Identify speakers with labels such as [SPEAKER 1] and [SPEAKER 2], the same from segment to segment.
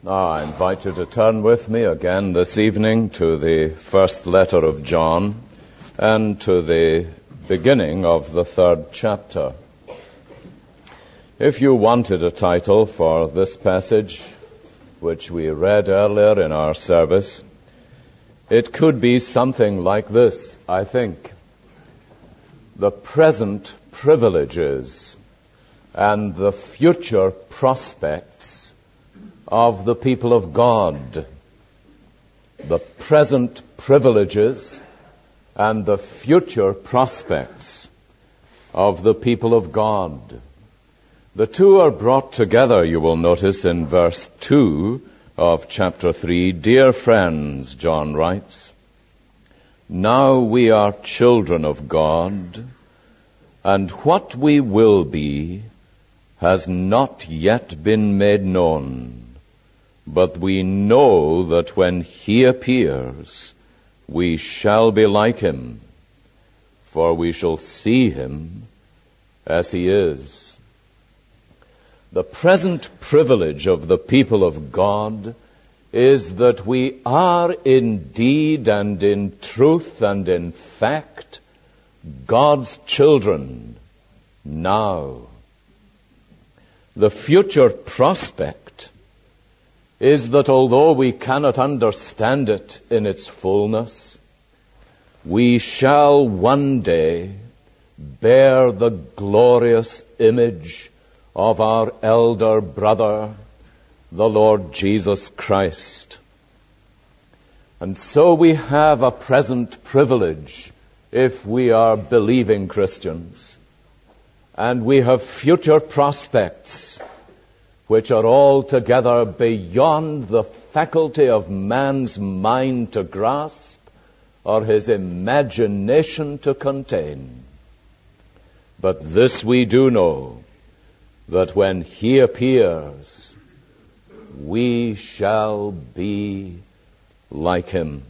[SPEAKER 1] Now, I invite you to turn with me again this evening to the first letter of John and to the beginning of the 3rd chapter. If you wanted a title for this passage, which we read earlier in our service, it could be something like this, I think. The present privileges and the future prospects of the people of God. The present privileges and the future prospects of the people of God. The two are brought together, you will notice, in verse 2 of chapter 3. Dear friends, John writes, now we are children of God, and what we will be has not yet been made known. But we know that when he appears, we shall be like him, for we shall see him as he is. The present privilege of the people of God is that we are indeed and in truth and in fact God's children now. The future prospect is that although we cannot understand it in its fullness, we shall one day bear the glorious image of our elder brother, the Lord Jesus Christ. And so we have a present privilege if we are believing Christians. And we have future prospects which are altogether beyond the faculty of man's mind to grasp or his imagination to contain. But this we do know, that when he appears, we shall be like him.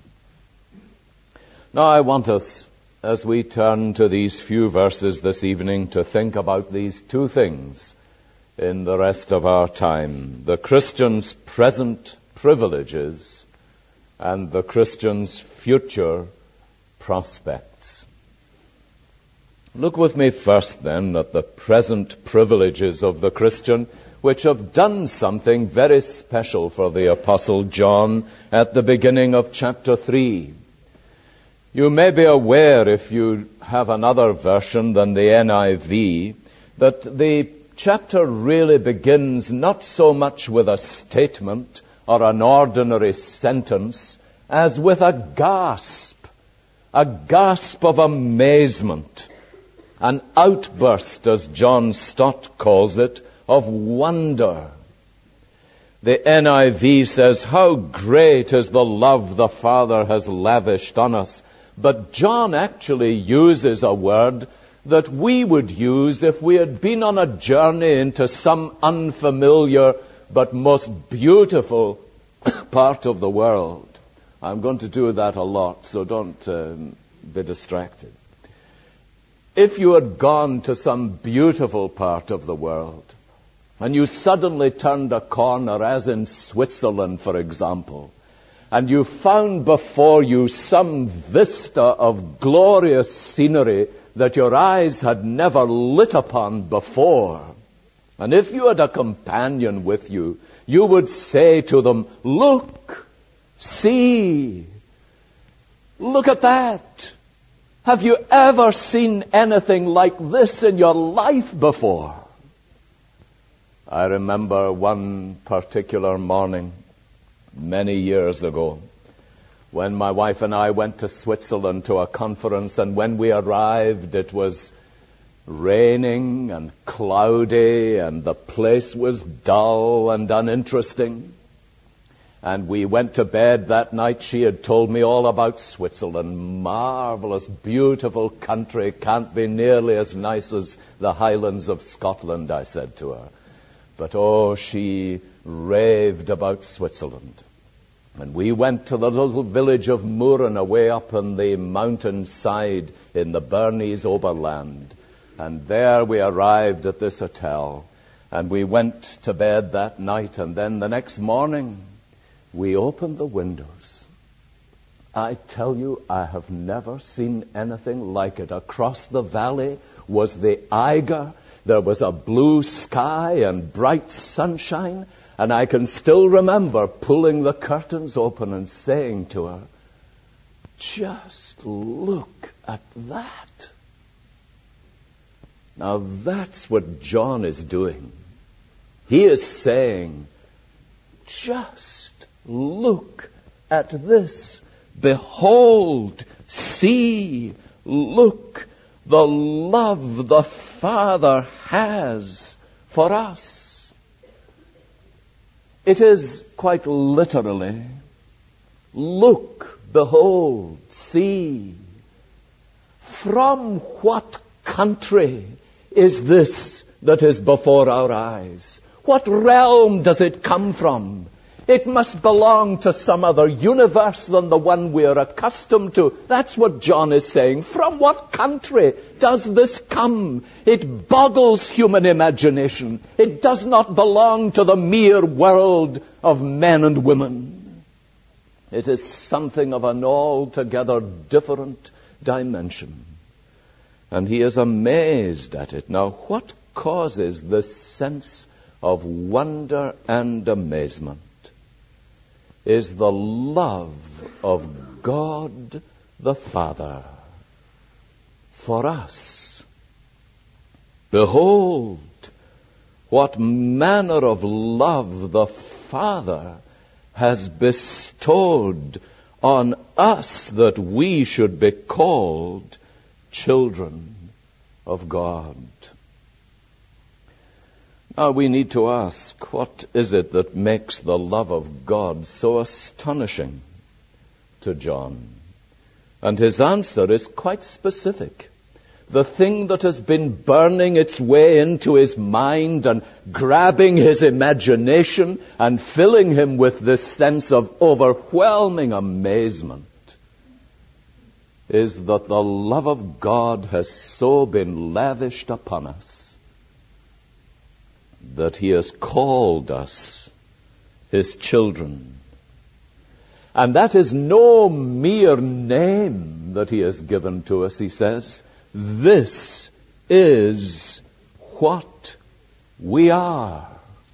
[SPEAKER 1] Now I want us, as we turn to these few verses this evening, to think about these two things in the rest of our time. The Christian's present privileges and the Christian's future prospects. Look with me first then at the present privileges of the Christian, which have done something very special for the Apostle John at the beginning of chapter 3. You may be aware, if you have another version than the NIV, that the chapter really begins not so much with a statement or an ordinary sentence as with a gasp of amazement, an outburst, as John Stott calls it, of wonder. The NIV says, how great is the love the Father has lavished on us. But John actually uses a word that we would use if we had been on a journey into some unfamiliar but most beautiful part of the world. I'm going to do that a lot, so don't be distracted. If you had gone to some beautiful part of the world, and you suddenly turned a corner, as in Switzerland, for example, and you found before you some vista of glorious scenery that your eyes had never lit upon before. And if you had a companion with you, you would say to them, look, see, look at that. Have you ever seen anything like this in your life before? I remember one particular morning, many years ago, when my wife and I went to Switzerland to a conference, and when we arrived it was raining and cloudy and the place was dull and uninteresting. And we went to bed that night. She had told me all about Switzerland. Marvelous, beautiful country. Can't be nearly as nice as the Highlands of Scotland, I said to her. But oh, she raved about Switzerland. And we went to the little village of Murren, away up on the mountainside in the Bernese Oberland. And there we arrived at this hotel. And we went to bed that night, and then the next morning we opened the windows. I tell you, I have never seen anything like it. Across the valley was the Eiger. There was a blue sky and bright sunshine, and I can still remember pulling the curtains open and saying to her, "Just look at that." Now that's what John is doing. He is saying, just look at this. Behold, see, look, the love the Father has for us. It is quite literally, look, behold, see. From what country is this that is before our eyes? What realm does it come from? It must belong to some other universe than the one we are accustomed to. That's what John is saying. From what country does this come? It boggles human imagination. It does not belong to the mere world of men and women. It is something of an altogether different dimension. And he is amazed at it. Now, what causes this sense of wonder and amazement is the love of God the Father for us. Behold, what manner of love the Father has bestowed on us that we should be called children of God. Now we need to ask, what is it that makes the love of God so astonishing to John? And his answer is quite specific. The thing that has been burning its way into his mind and grabbing his imagination and filling him with this sense of overwhelming amazement is that the love of God has so been lavished upon us that he has called us his children. And that is no mere name that he has given to us, he says. This is what we are.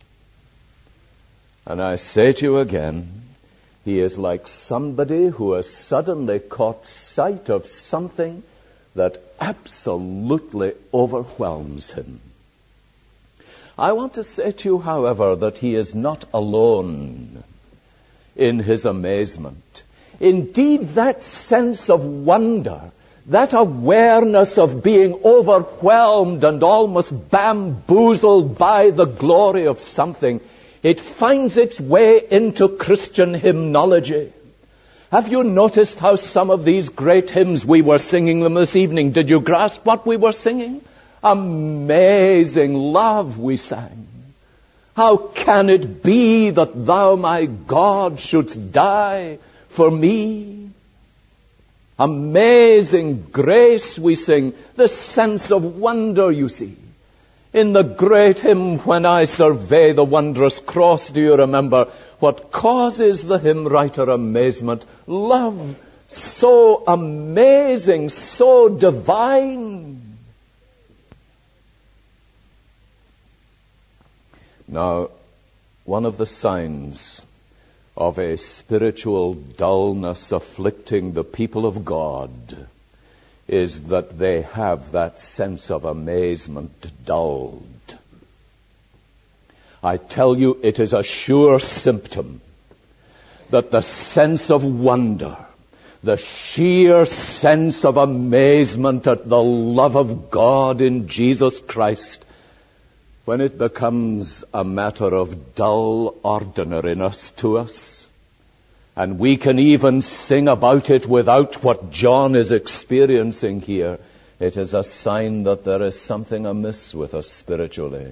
[SPEAKER 1] And I say to you again, he is like somebody who has suddenly caught sight of something that absolutely overwhelms him. I want to say to you, however, that he is not alone in his amazement. Indeed, that sense of wonder, that awareness of being overwhelmed and almost bamboozled by the glory of something, it finds its way into Christian hymnology. Have you noticed how some of these great hymns, we were singing them this evening, did you grasp what we were singing? Amazing love, we sang. How can it be that thou, my God, shouldst die for me? Amazing grace, we sing. The sense of wonder, you see. In the great hymn, When I Survey the Wondrous Cross, do you remember what causes the hymn writer amazement? Love so amazing, so divine. Now, one of the signs of a spiritual dullness afflicting the people of God is that they have that sense of amazement dulled. I tell you, it is a sure symptom that the sense of wonder, the sheer sense of amazement at the love of God in Jesus Christ, when it becomes a matter of dull ordinariness to us, and we can even sing about it without what John is experiencing here, it is a sign that there is something amiss with us spiritually.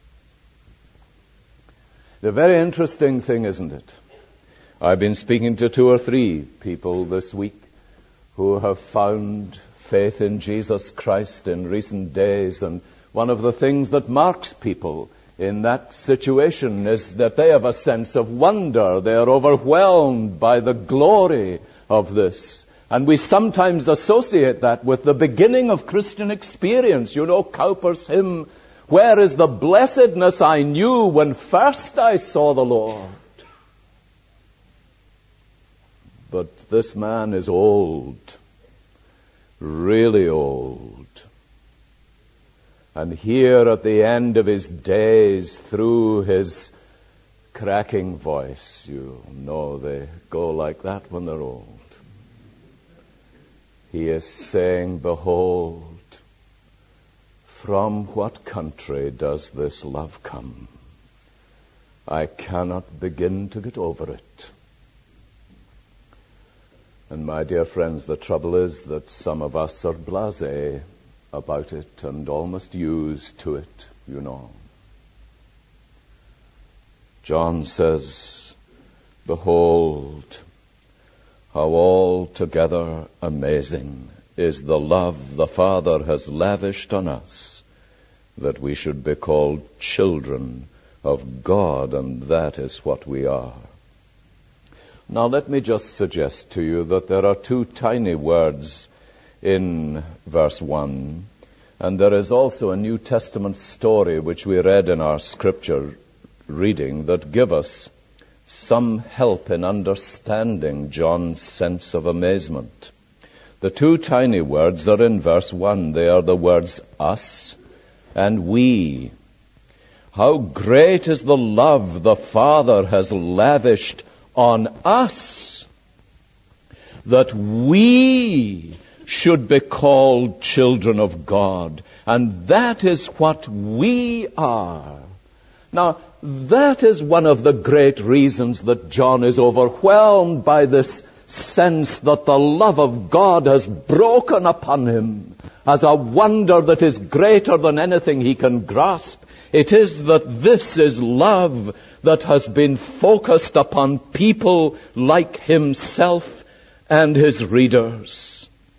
[SPEAKER 1] The very interesting thing, isn't it? I've been speaking to 2 or 3 people this week who have found faith in Jesus Christ in recent days, and one of the things that marks people in that situation is that they have a sense of wonder. They are overwhelmed by the glory of this. And we sometimes associate that with the beginning of Christian experience. You know Cowper's hymn, "Where is the blessedness I knew when first I saw the Lord?" But this man is old, really old. And here at the end of his days, through his cracking voice, you know they go like that when they're old, he is saying, "Behold, from what country does this love come? I cannot begin to get over it." And my dear friends, the trouble is that some of us are blasé about it and almost used to it, you know. John says, "Behold, how altogether amazing is the love the Father has lavished on us, that we should be called children of God, and that is what we are." Now let me just suggest to you that there are two tiny words in verse 1, and there is also a New Testament story which we read in our scripture reading that give us some help in understanding John's sense of amazement. The two tiny words are in verse 1. They are the words us and we. How great is the love the Father has lavished on us, that we should be called children of God. And that is what we are. Now, that is one of the great reasons that John is overwhelmed by this sense that the love of God has broken upon him as a wonder that is greater than anything he can grasp. It is that this is love that has been focused upon people like himself and his readers.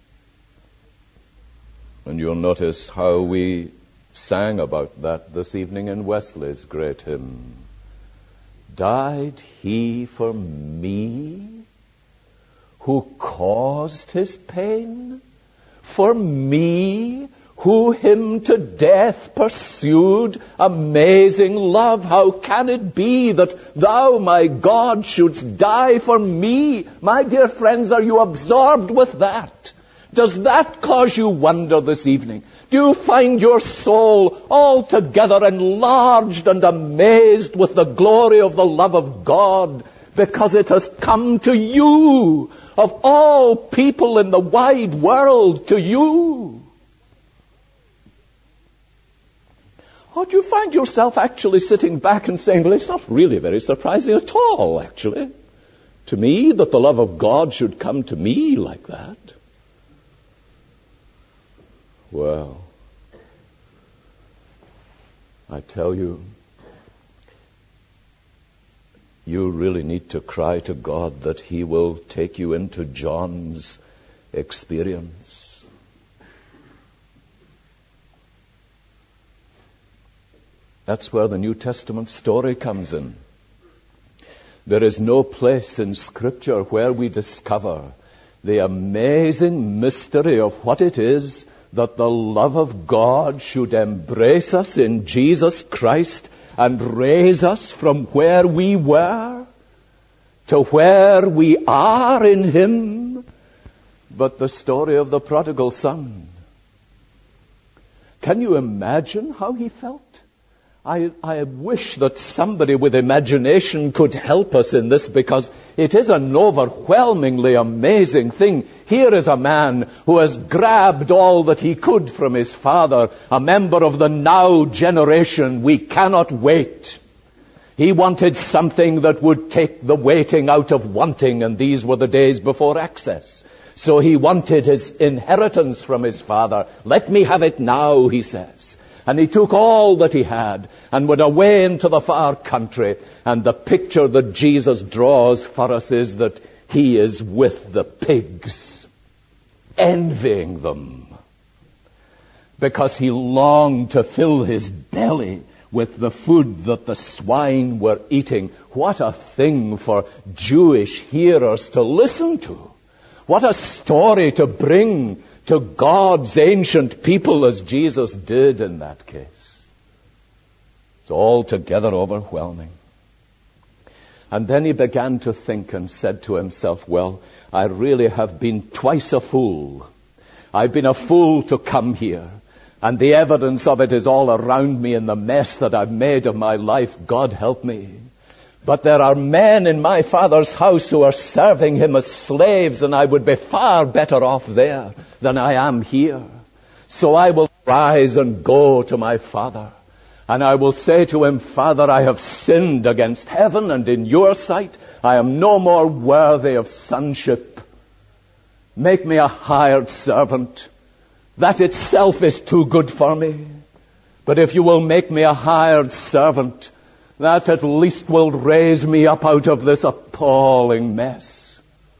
[SPEAKER 1] And you'll notice how we sang about that this evening in Wesley's great hymn. Died he for me who caused his pain? For me who him to death pursued? Amazing love, how can it be that thou, my God, shouldst die for me? My dear friends, are you absorbed with that? Does that cause you wonder this evening? Do you find your soul altogether enlarged and amazed with the glory of the love of God because it has come to you, of all people in the wide world, to you? Or do you find yourself actually sitting back and saying, well, it's not really very surprising at all, actually, to me that the love of God should come to me like that? Well, I tell you, you really need to cry to God that He will take you into John's experience. That's where the New Testament story comes in. There is no place in Scripture where we discover the amazing mystery of what it is that the love of God should embrace us in Jesus Christ and raise us from where we were to where we are in Him, but the story of the prodigal son. Can you imagine how he felt? I wish that somebody with imagination could help us in this, because it is an overwhelmingly amazing thing. Here is a man who has grabbed all that he could from his father, a member of the now generation. We cannot wait. He wanted something that would take the waiting out of wanting, and these were the days before access. So he wanted his inheritance from his father. Let me have it now, he says. And he took all that he had and went away into the far country. And the picture that Jesus draws for us is that he is with the pigs, envying them, because he longed to fill his belly with the food that the swine were eating. What a thing for Jewish hearers to listen to. What a story to bring to God's ancient people, as Jesus did in that case. It's altogether overwhelming. And then he began to think and said to himself, well, I really have been twice a fool. I've been a fool to come here. And the evidence of it is all around me in the mess that I've made of my life. God help me. But there are men in my Father's house who are serving him as slaves, and I would be far better off there than I am here. So I will rise and go to my Father. And I will say to him, Father, I have sinned against heaven and in your sight. I am no more worthy of sonship. Make me a hired servant. That itself is too good for me. But if you will make me a hired servant, that at least will raise me up out of this appalling mess.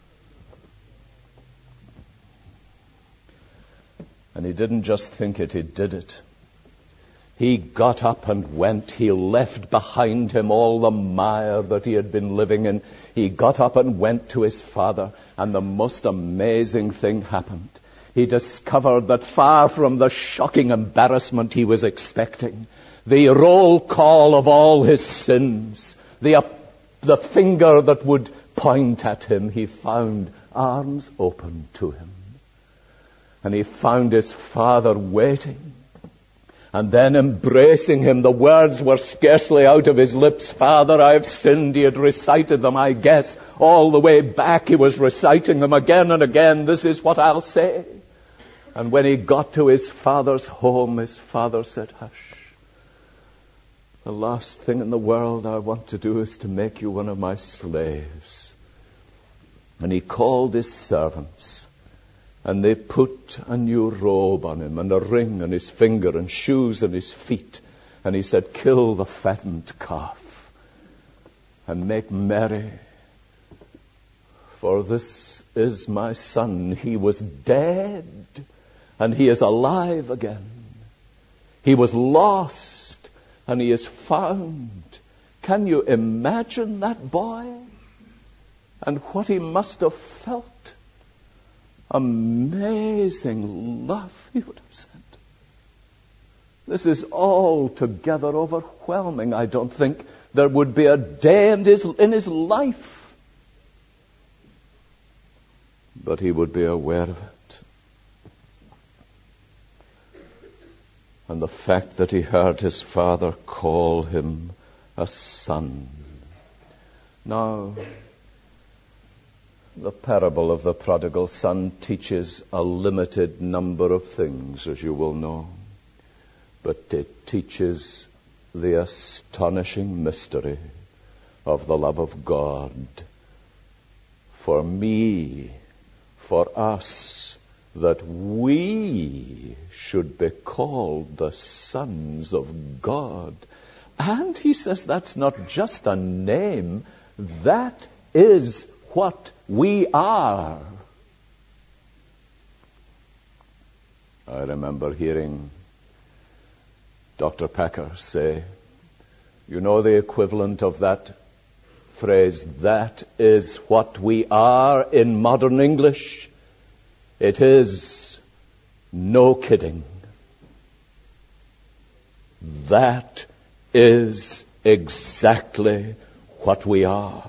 [SPEAKER 1] And he didn't just think it, he did it. He got up and went. He left behind him all the mire that he had been living in. He got up and went to his Father, and the most amazing thing happened. He discovered that far from the shocking embarrassment he was expecting, the roll call of all his sins, the finger that would point at him, he found arms open to him. And he found his Father waiting. And then embracing him, the words were scarcely out of his lips. Father, I have sinned. He had recited them, I guess. All the way back he was reciting them again and again. This is what I'll say. And when he got to his Father's home, his Father said, hush. The last thing in the world I want to do is to make you one of my slaves. And he called his servants. And they put a new robe on him, and a ring on his finger, and shoes on his feet. And he said, kill the fattened calf, and make merry. For this is my son. He was dead, and he is alive again. He was lost, and he is found. Can you imagine that boy? And what he must have felt. Amazing love, he would have said. This is altogether overwhelming. I don't think there would be a day in his life, but he would be aware of it. And the fact that he heard his Father call him a son. Now, the parable of the prodigal son teaches a limited number of things, as you will know. But it teaches the astonishing mystery of the love of God for me, for us, that we should be called the sons of God. And he says that's not just a name, that is what we are. I remember hearing Dr. Packer say, you know the equivalent of that phrase, that is what we are in modern English? It is no kidding. That is exactly what we are.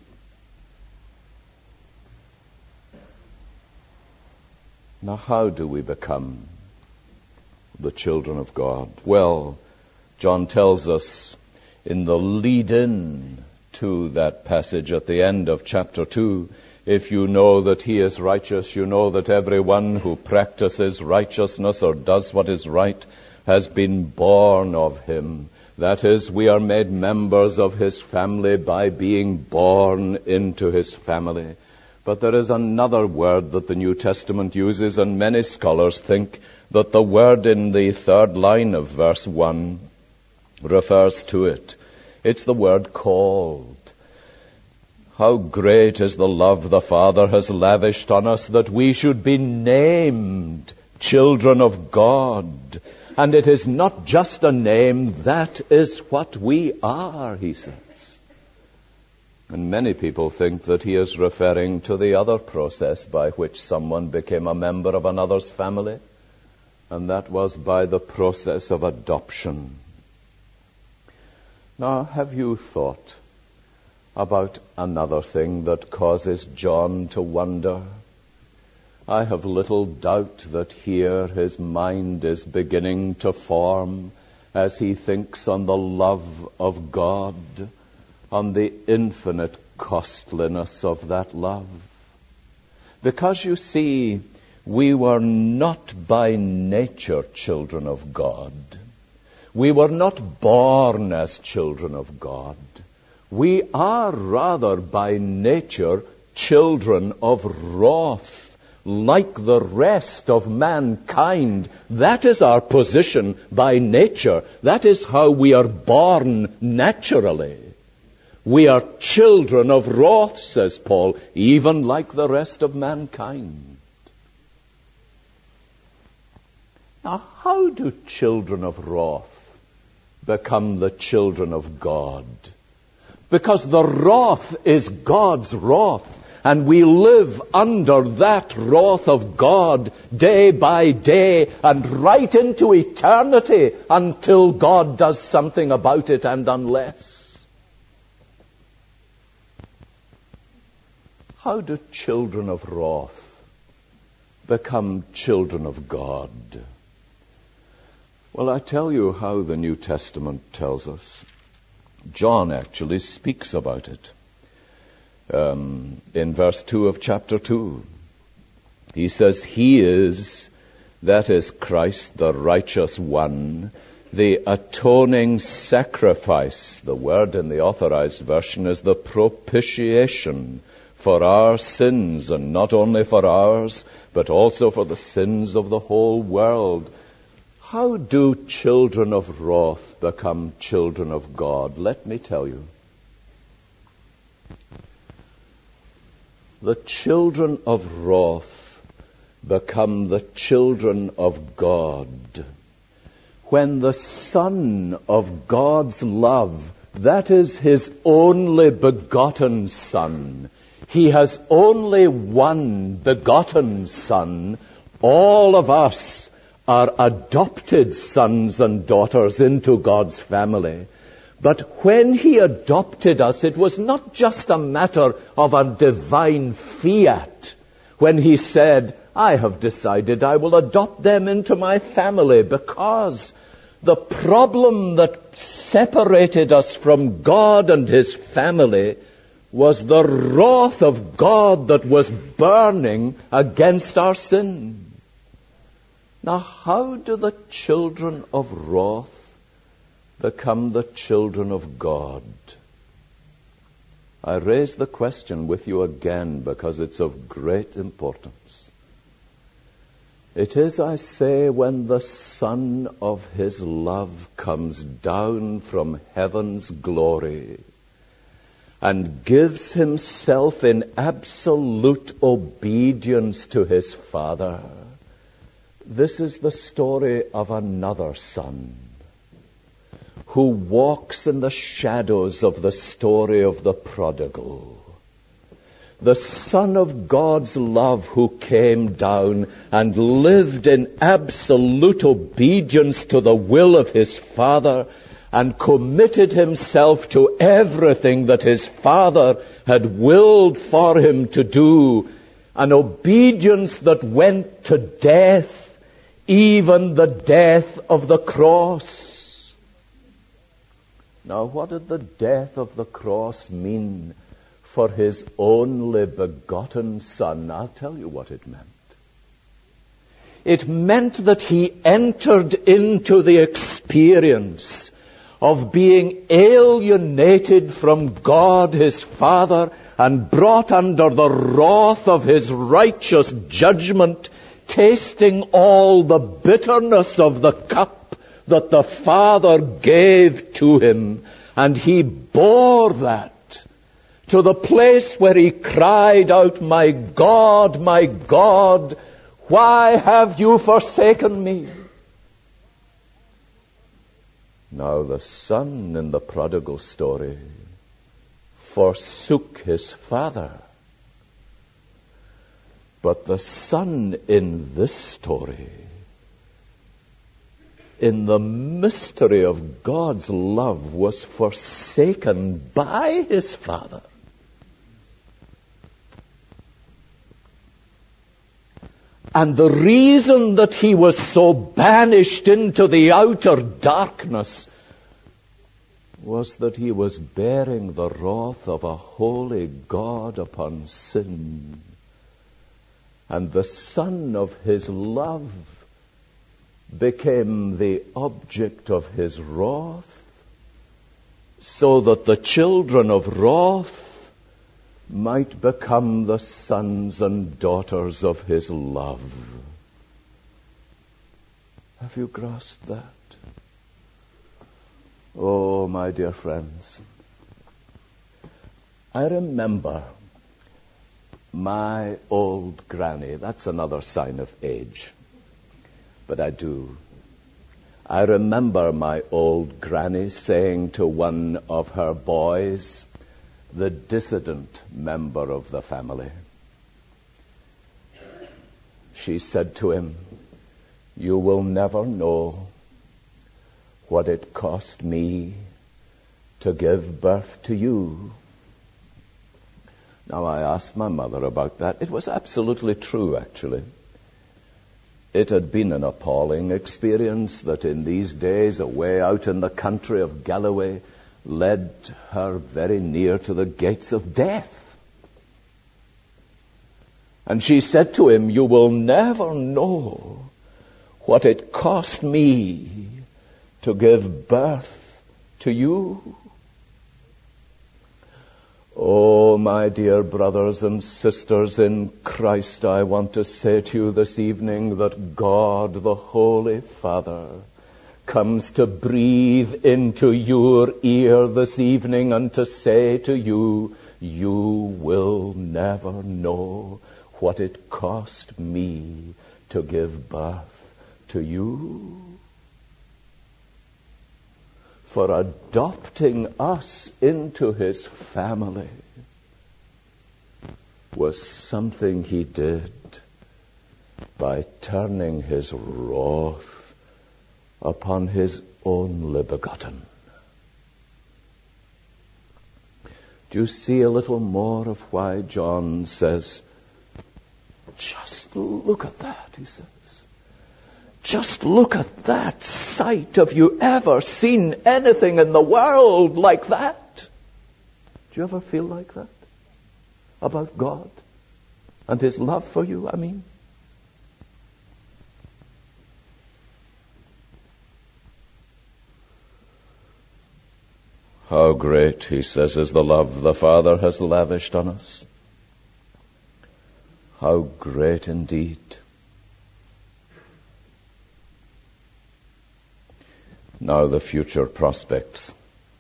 [SPEAKER 1] Now, how do we become the children of God? Well, John tells us in the lead-in to that passage at the end of chapter 2, if you know that he is righteous, you know that everyone who practices righteousness or does what is right has been born of him. That is, we are made members of his family by being born into his family. But there is another word that the New Testament uses, and many scholars think that the word in the third line of verse 1 refers to it. It's the word called. How great is the love the Father has lavished on us that we should be named children of God. And it is not just a name, that is what we are, he says. And many people think that he is referring to the other process by which someone became a member of another's family, and that was by the process of adoption. Now, have you thought about another thing that causes John to wonder? I have little doubt that here his mind is beginning to form as he thinks on the love of God, on the infinite costliness of that love. Because you see, we were not by nature children of God. We were not born as children of God. We are rather by nature children of wrath, like the rest of mankind. That is our position by nature. That is how we are born naturally. We are children of wrath, says Paul, even like the rest of mankind. Now, how do children of wrath become the children of God? Because the wrath is God's wrath, and we live under that wrath of God day by day and right into eternity until God does something about it, and unless. How do children of wrath become children of God? Well, I tell you how the New Testament tells us. John actually speaks about it. In verse 2 of chapter 2, he says, He is, that is Christ, the righteous one, the atoning sacrifice. The word in the Authorized Version is the propitiation for our sins, and not only for ours, but also for the sins of the whole world. How do children of wrath become children of God? Let me tell you. The children of wrath become the children of God when the Son of God's love, that is His only begotten Son, He has only one begotten Son. All of us are adopted sons and daughters into God's family. But when He adopted us, it was not just a matter of a divine fiat. When He said, I have decided I will adopt them into my family, because the problem that separated us from God and His family was the wrath of God that was burning against our sin. Now, how do the children of wrath become the children of God? I raise the question with you again because it's of great importance. It is, I say, when the Son of His love comes down from heaven's glory and gives Himself in absolute obedience to His Father. This is the story of another son who walks in the shadows of the story of the prodigal. The Son of God's love who came down and lived in absolute obedience to the will of His Father and committed Himself to everything that His Father had willed for Him to do, an obedience that went to death, even the death of the cross. Now, what did the death of the cross mean for His only begotten Son? I'll tell you what it meant. It meant that He entered into the experience of being alienated from God His Father and brought under the wrath of His righteous judgment, tasting all the bitterness of the cup that the Father gave to Him. And He bore that to the place where He cried out, my God, why have you forsaken me? Now the son in the prodigal story forsook his father. But the son in this story, in the mystery of God's love, was forsaken by his father. And the reason that he was so banished into the outer darkness was that he was bearing the wrath of a holy God upon sin. And the son of his love became the object of his wrath, so that the children of wrath might become the sons and daughters of his love. Have you grasped that? Oh, my dear friends, I remember my old granny. That's another sign of age, but I do. I remember my old granny saying to one of her boys, the dissident member of the family, she said to him, "You will never know what it cost me to give birth to you." Now, I asked my mother about that. It was absolutely true, actually. It had been an appalling experience that in these days, away out in the country of Galloway, led her very near to the gates of death. And she said to him, "You will never know what it cost me to give birth to you." Oh, my dear brothers and sisters in Christ, I want to say to you this evening that God, the Holy Father, comes to breathe into your ear this evening and to say to you, "You will never know what it cost me to give birth to you." For adopting us into his family was something he did by turning his wrath upon his only begotten. Do you see a little more of why John says, "Just look at that," he says. "Just look at that sight. Have you ever seen anything in the world like that?" Do you ever feel like that? About God and his love for you, I mean? How great, he says, is the love the Father has lavished on us. How great indeed. Now the future prospects.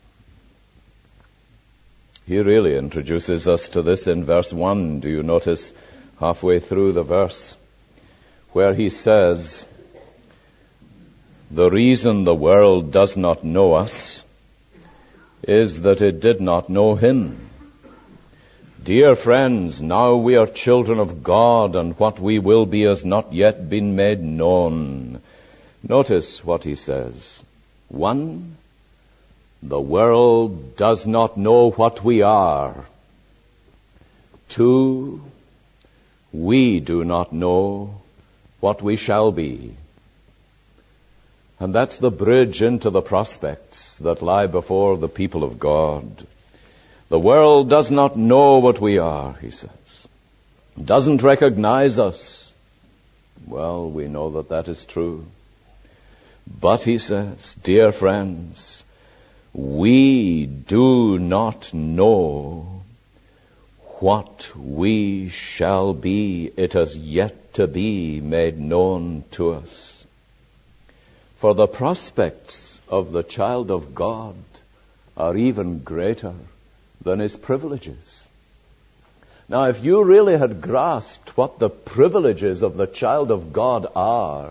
[SPEAKER 1] He really introduces us to this in verse 1. Do you notice halfway through the verse where he says, "The reason the world does not know us is that it did not know him. Dear friends, now we are children of God, and what we will be has not yet been made known." Notice what he says. 1, the world does not know what we are. 2, we do not know what we shall be. And that's the bridge into the prospects that lie before the people of God. The world does not know what we are, he says. Doesn't recognize us. Well, we know that that is true. But he says, dear friends, we do not know what we shall be. It has yet to be made known to us. For the prospects of the child of God are even greater than his privileges. Now, if you really had grasped what the privileges of the child of God are,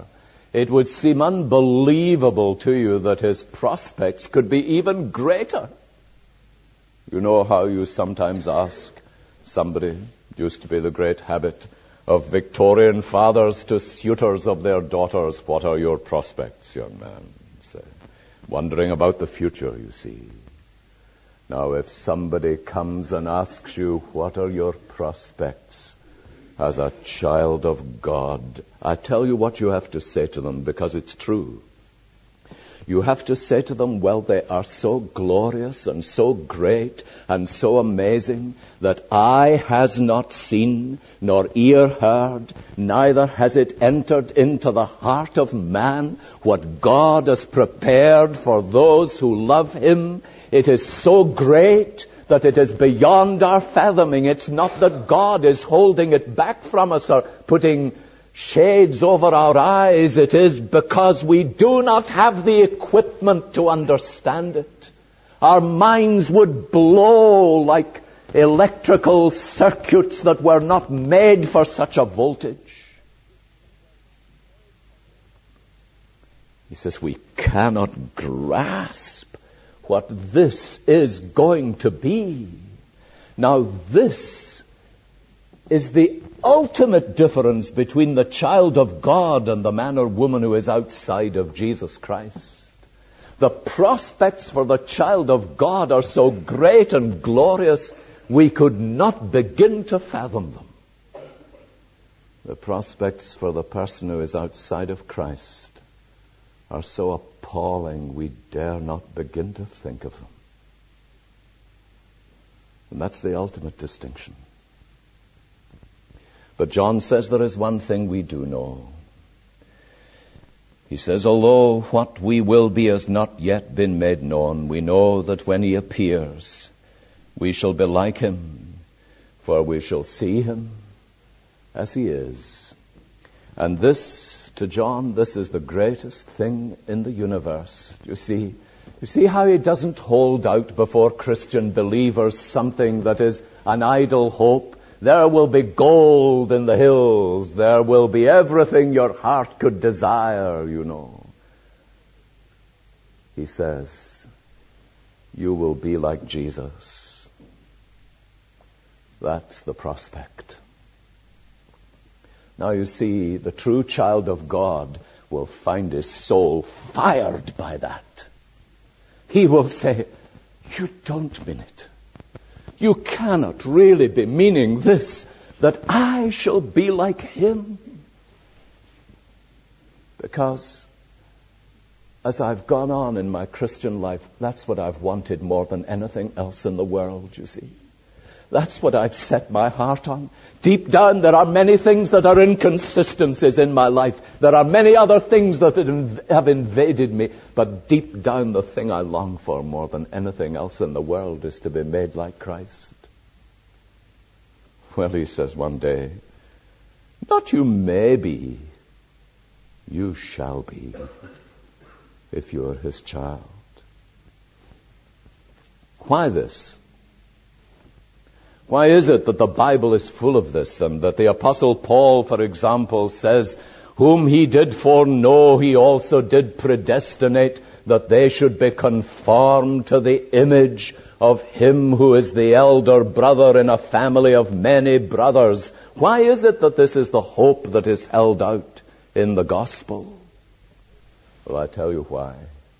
[SPEAKER 1] it would seem unbelievable to you that his prospects could be even greater. You know how you sometimes ask somebody, it used to be the great habit of Victorian fathers to suitors of their daughters, what are your prospects, young man? Say, wondering about the future, you see. Now, if somebody comes and asks you, what are your prospects as a child of God? I tell you what you have to say to them, because it's true. You have to say to them, well, they are so glorious and so great and so amazing that eye has not seen, nor ear heard, neither has it entered into the heart of man what God has prepared for those who love him. It is so great that it is beyond our fathoming. It's not that God is holding it back from us or putting shades over our eyes. It is because we do not have the equipment to understand it. Our minds would blow like electrical circuits that were not made for such a voltage. He says we cannot grasp what this is going to be. Now, this is the ultimate difference between the child of God and the man or woman who is outside of Jesus Christ. The prospects for the child of God are so great and glorious, we could not begin to fathom them. The prospects for the person who is outside of Christ are so appalling, we dare not begin to think of them. And that's the ultimate distinction. But John says there is one thing we do know. He says, although what we will be has not yet been made known, we know that when he appears, we shall be like him, for we shall see him as he is. And this, to John, this is the greatest thing in the universe. You see how he doesn't hold out before Christian believers something that is an idle hope. There will be gold in the hills. There will be everything your heart could desire, you know. He says, you will be like Jesus. That's the prospect. Now you see, the true child of God will find his soul fired by that. He will say, you don't mean it. You cannot really be meaning this, that I shall be like him. Because as I've gone on in my Christian life, that's what I've wanted more than anything else in the world, you see. That's what I've set my heart on. Deep down, there are many things that are inconsistencies in my life. There are many other things that have invaded me. But deep down, the thing I long for more than anything else in the world is to be made like Christ. Well, he says one day, not you may be, you shall be, if you are his child. Why this? Why is it that the Bible is full of this, and that the Apostle Paul, for example, says, whom he did foreknow, he also did predestinate, that they should be conformed to the image of him who is the elder brother in a family of many brothers. Why is it that this is the hope that is held out in the gospel? Well, I tell you why.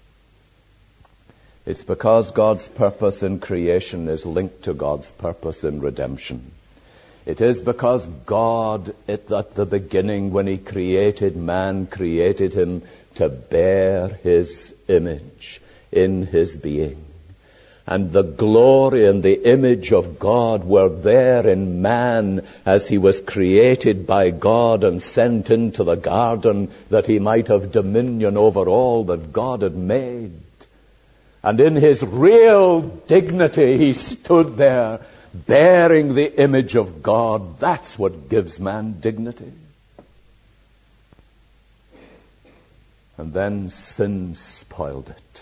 [SPEAKER 1] It's because God's purpose in creation is linked to God's purpose in redemption. It is because God, at the beginning, when he created man, created him to bear his image in his being. And the glory and the image of God were there in man as he was created by God and sent into the garden that he might have dominion over all that God had made. And in his real dignity, he stood there bearing the image of God. That's what gives man dignity. And then sin spoiled it.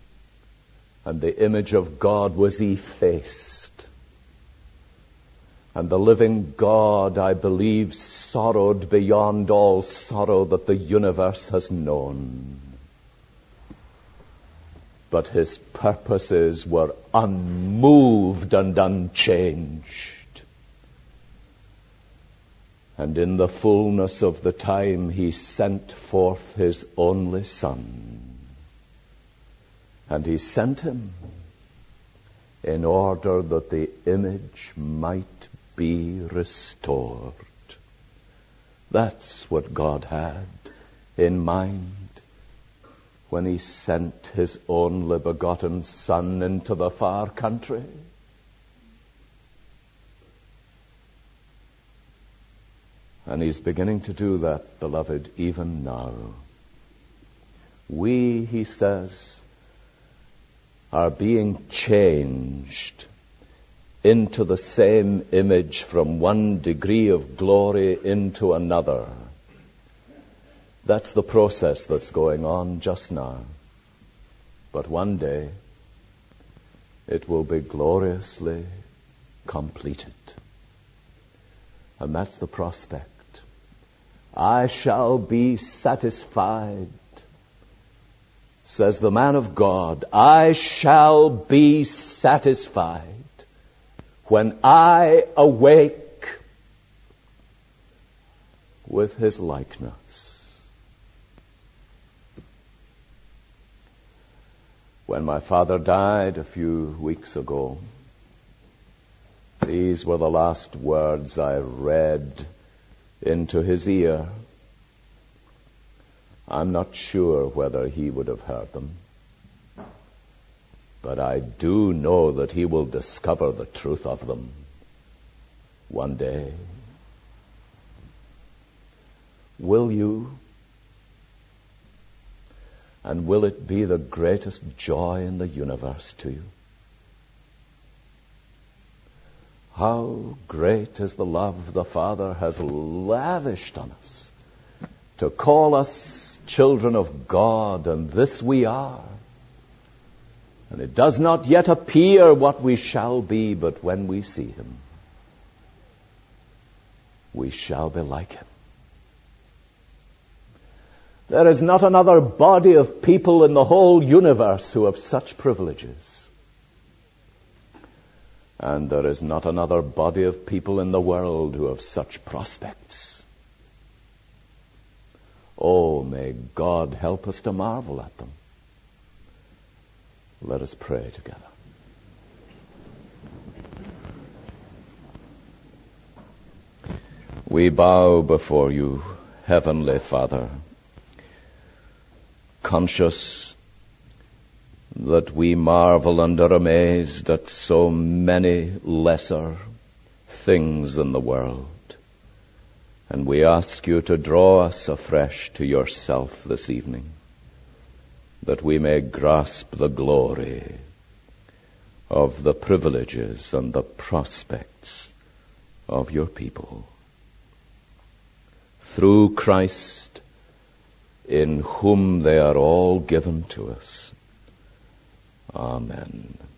[SPEAKER 1] And the image of God was effaced. And the living God, I believe, sorrowed beyond all sorrow that the universe has known. But his purposes were unmoved and unchanged. And in the fullness of the time, he sent forth his only Son. And he sent him in order that the image might be restored. That's what God had in mind when he sent his only begotten Son into the far country. And he's beginning to do that, beloved, even now. We, he says, are being changed into the same image from one degree of glory into another. That's the process that's going on just now. But one day, it will be gloriously completed. And that's the prospect. I shall be satisfied, says the man of God. I shall be satisfied when I awake with his likeness. When my father died a few weeks ago, these were the last words I read into his ear. I'm not sure whether he would have heard them, but I do know that he will discover the truth of them one day. Will you? And will it be the greatest joy in the universe to you? How great is the love the Father has lavished on us to call us children of God, and this we are. And it does not yet appear what we shall be, but when we see him, we shall be like him. There is not another body of people in the whole universe who have such privileges. And there is not another body of people in the world who have such prospects. Oh, may God help us to marvel at them. Let us pray together. We bow before you, Heavenly Father, conscious that we marvel and are amazed at so many lesser things in the world. And we ask you to draw us afresh to yourself this evening, that we may grasp the glory of the privileges and the prospects of your people. Through Christ, in whom they are all given to us. Amen.